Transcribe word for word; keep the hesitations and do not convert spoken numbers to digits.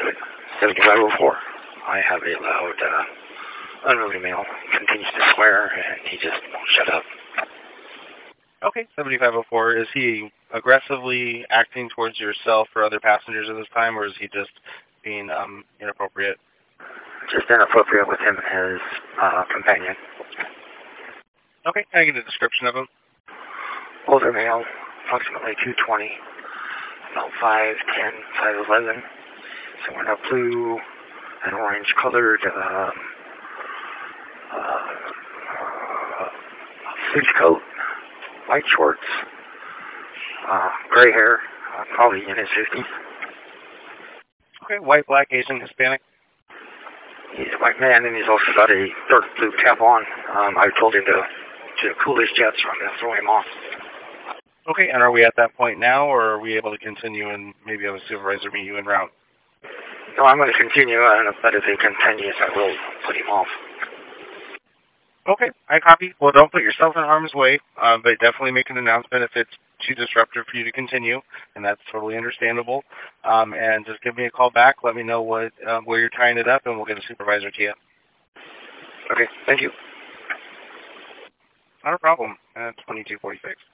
seventy-five oh four. I have a loud, uh, unruly male. He continues to swear, and he just won't shut up. Okay, seventy-five oh four. Is he aggressively acting towards yourself or other passengers at this time, or is he just being um, inappropriate? Just inappropriate with him as uh, companion. Okay, can I get a description of him? Older male, approximately two twenty, about five ten, five eleven, somewhere in a blue and orange colored um, uh, fleece coat, white shorts, uh, gray hair, uh, probably in his fifties. Okay, white, black, Asian, Hispanic? He's a white man, and he's also got a dark blue cap on. Um, I told him to, to cool his jets, or I'm going to throw him off. Okay, and are we at that point now, or are we able to continue and maybe have a supervisor meet you en route? No, I'm going to continue, and but if he continues, I will put him off. Okay, I copy. Well, don't put yourself in harm's way, uh, but definitely make an announcement if it's too disruptive for you to continue, and that's totally understandable. Um, and just give me a call back. Let me know what uh, where you're tying it up, and we'll get a supervisor to you. Okay, thank you. Not a problem. Uh, twenty-two forty-six.